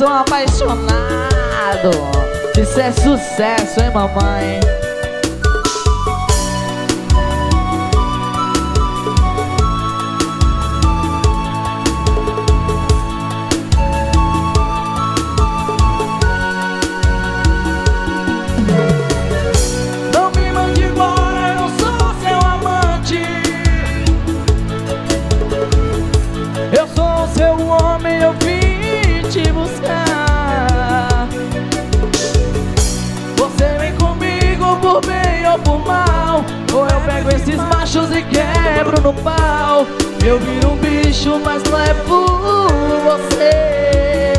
coração apaixonado. Isso é sucesso, hein, mamãe? Não me mande embora, eu não sou seu amante. Eu sou o seu homem, eu vim te buscar. Você vem comigo por bem ou por mal, Ou eu pego esses machos e quebro no pau. eu viro um bicho, mas não é por você.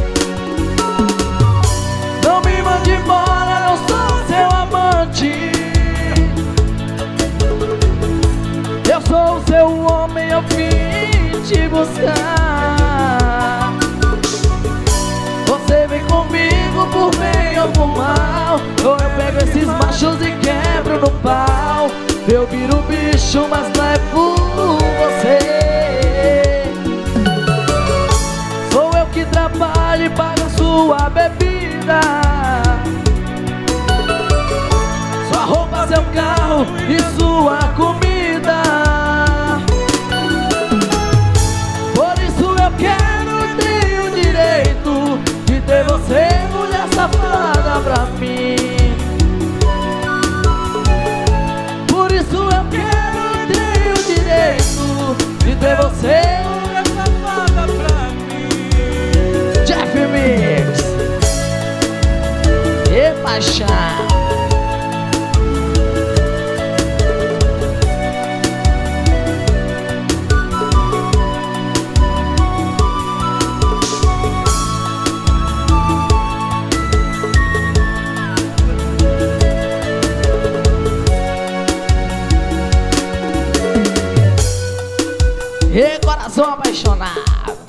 Não me mande embora, eu sou seu amante. Eu sou o seu homem, eu vim te buscar. Você vem comigo por bem ou por mal, Ou eu pego esses machos e quebro no pau. eu viro um bicho, mas não é por você. Sou eu que trabalho e pago a sua bebida, Sua roupa, seu carro e sua comida. Por isso eu quero e tenho o direito de ter você, mulher safada, pra mim. Por isso eu quero e tenho o direito de ter você, mulher safada, pra mim. Jeff Mix e paixão. E coração apaixonado.